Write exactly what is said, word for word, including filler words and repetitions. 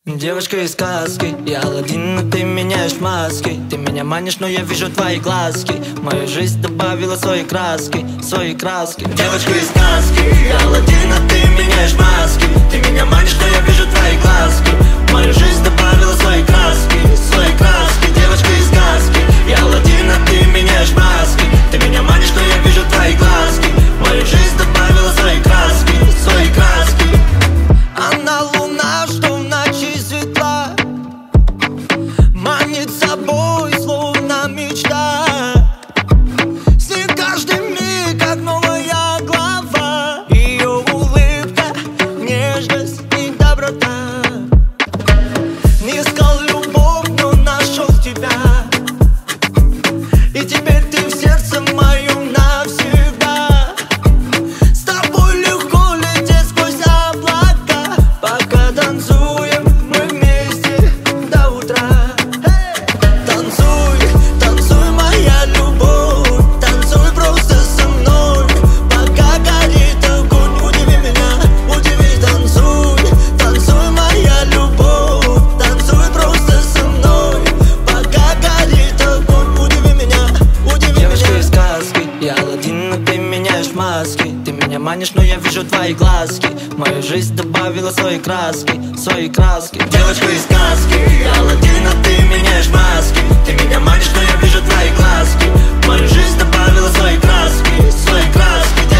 Девочка из сказки, я Аладдин, но ты меняешь маски. Ты меня манишь, но я вижу твои глазки. Моя жизнь добавила свои краски, свои краски. Девочка из сказки, я Аладдин, но ты меняешь маски. Ты меня манишь, но я вижу твои глазки. Моя жизнь добавила свои краски, свои краски. Девочка из сказки, я Аладдин, но ты меняешь маски. Ты меня манишь, но я вижу твои глазки. Моя жизнь добавила свои краски, свои краски. Она луна, что в ночи светла, манит собой, словно мечта. С ней каждый миг, как новая глава. Ее улыбка, нежность и доброта. Не искал любовь, но нашел тебя. И теперь ты в сердце моем навсегда. С тобой легко лететь сквозь облака, пока танцуем мы вместе до утра. Танцуй, танцуй, моя любовь, танцуй просто со мной, пока горит огонь. Удиви меня, удиви, танцуй, танцуй, моя любовь, танцуй просто со мной, пока горит огонь. Удиви меня, удиви меня. Девочка из сказки, я Аладдин, но ты меняешь маски. Ты меня манишь, но я вижу твои глазки. Моя жизнь добавила свои краски, свои краски. Девочка из сказки, я Аладдин, но ты меняешь маски. Ты меня манишь, но я вижу твои глазки. Моя жизнь добавила свои краски, свои краски.